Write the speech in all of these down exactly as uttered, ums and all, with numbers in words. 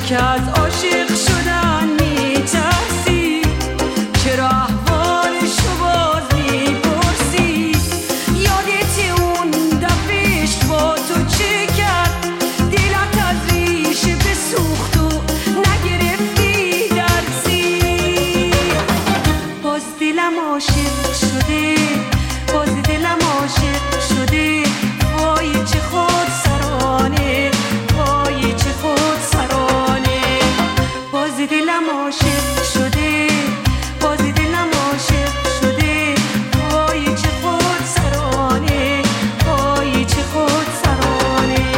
که از عاشق شدن میترسی، چرا احوالشو باز میپرسی؟ یادت اون دفعش با تو چه کرد؟ دلت از ریشه بسوخت و نگرفتی درسی. باز دلم عاشق شده، باز دلم عاشق شده، وای چه خود سرانه، وای چه خود سرانه. باز دلم عاشق شده، باز دلم عاشق شده، وای چه خود سرانه، وای چه خود سرانه.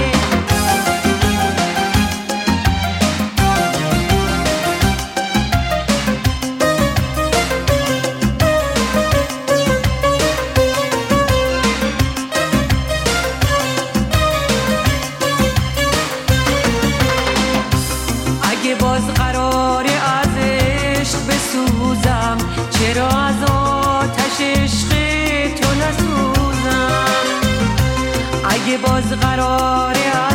اگه باز قراره از عشق بسوزم، چرا از آتش عشق تو نسوزم؟ اگه باز قراره